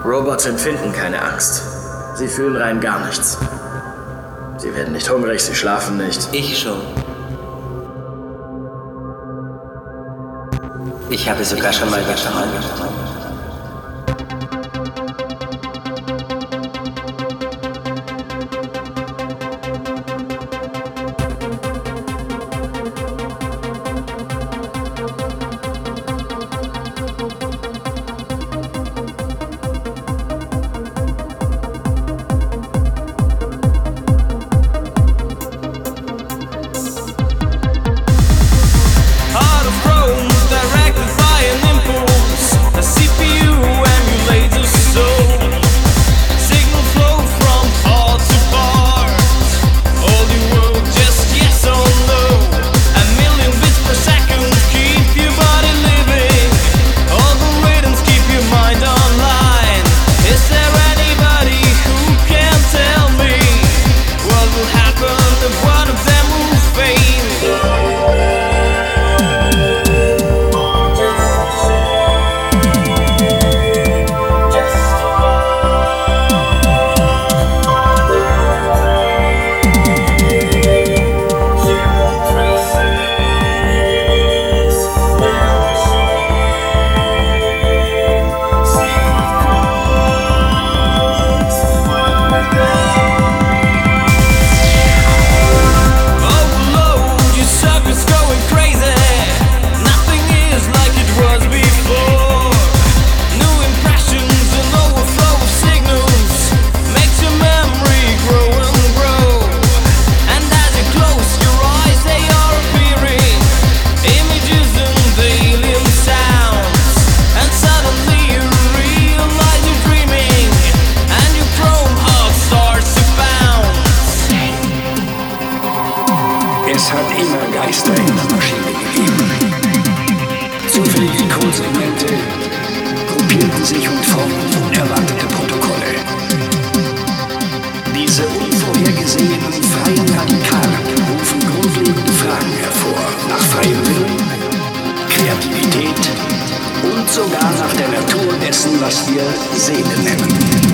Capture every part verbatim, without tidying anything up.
Robots empfinden keine Angst. Sie fühlen rein gar nichts. Sie werden nicht hungrig, sie schlafen nicht. Ich schon. Ich habe sogar schon mal geträumt. Es hat immer Geister in der Maschine gegeben. Zufällige Codesegmente gruppierten sich und formten unerwartete Protokolle. Diese unvorhergesehenen freien Radikale rufen grundlegende Fragen hervor nach freiem Willen, Kreativität und sogar nach der Natur dessen, was wir Seele nennen.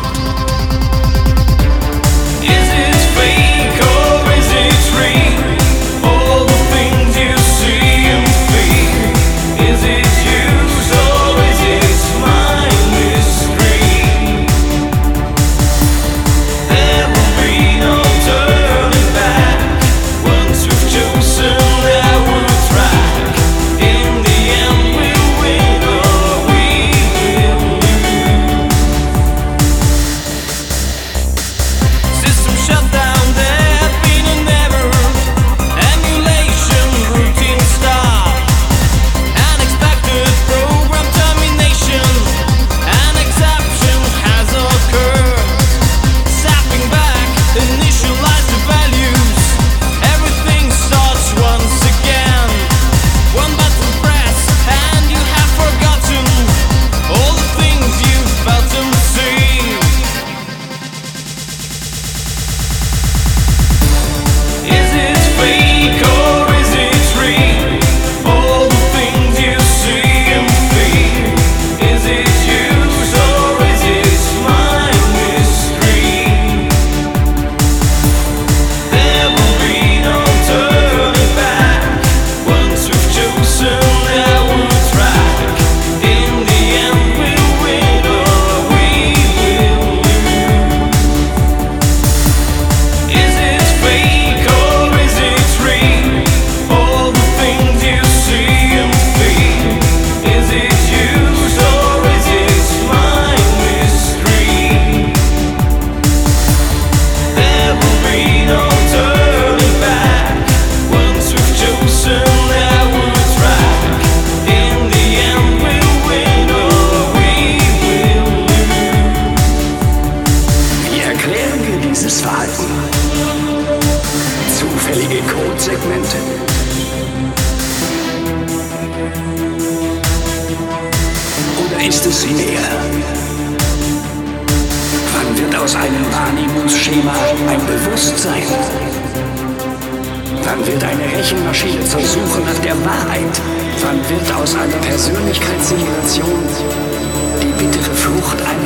Zufällige Codesegmente. Oder ist es mehr? Wann wird aus einem Wahrnehmungsschema ein Bewusstsein? Wann wird eine Rechenmaschine zur Suche nach der Wahrheit? Wann wird aus einer Persönlichkeitssimulation die bittere Flucht einer